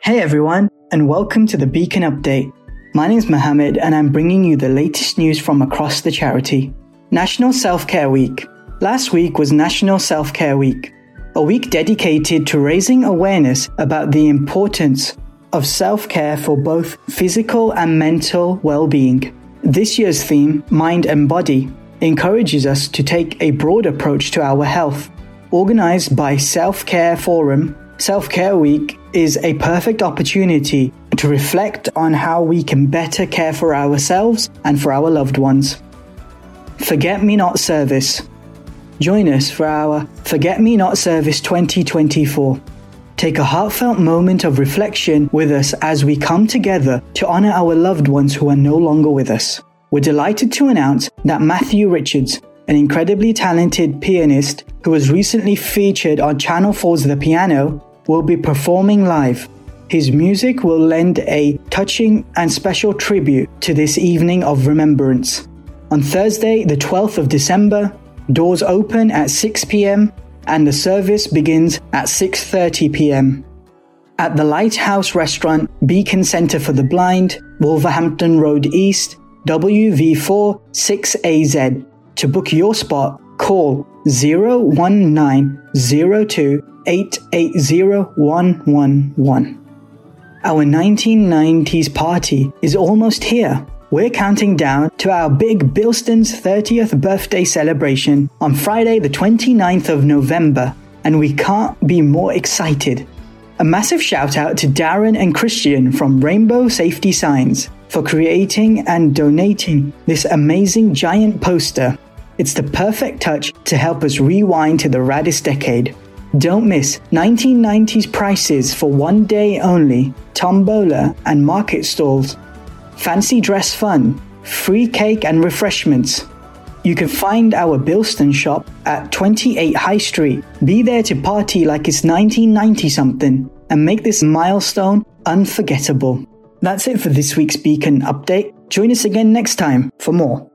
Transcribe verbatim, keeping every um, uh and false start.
Hey everyone, and welcome to the Beacon Update. My name is Mohammed and I'm bringing you the latest news from across the charity. National Self-Care Week. Last week was National Self-Care Week, a week dedicated to raising awareness about the importance of self-care for both physical and mental well-being. This year's theme, Mind and Body, encourages us to take a broad approach to our health. Organized by Self-Care Forum, Self-Care Week is a perfect opportunity to reflect on how we can better care for ourselves and for our loved ones. Forget Me Not Service. Join us for our Forget Me Not Service twenty twenty-four. Take a heartfelt moment of reflection with us as we come together to honor our loved ones who are no longer with us. We're delighted to announce that Matthew Richards, an incredibly talented pianist who was recently featured on Channel four's The Piano, will be performing live. His music will lend a touching and special tribute to this evening of remembrance. On Thursday, the twelfth of December, doors open at six p.m. and the service begins at six thirty p.m. at the Lighthouse Restaurant, Beacon Centre for the Blind, Wolverhampton Road East, W V four six A Z. To book your spot, call zero one nine zero two eight eight zero one one one. Our nineteen nineties party is almost here. We're counting down to our big Bilston's thirtieth birthday celebration on Friday the twenty-ninth of November, and we can't be more excited. A massive shout out to Darren and Christian from Rainbow Safety Signs for creating and donating this amazing giant poster. It's the perfect touch to help us rewind to the raddest decade. Don't miss nineteen nineties prices for one day only, tombola and market stalls, fancy dress fun, free cake and refreshments. You can find our Bilston shop at twenty-eight High Street. Be there to party like it's nineteen ninety something and make this milestone unforgettable. That's it for this week's Beacon Update. Join us again next time for more.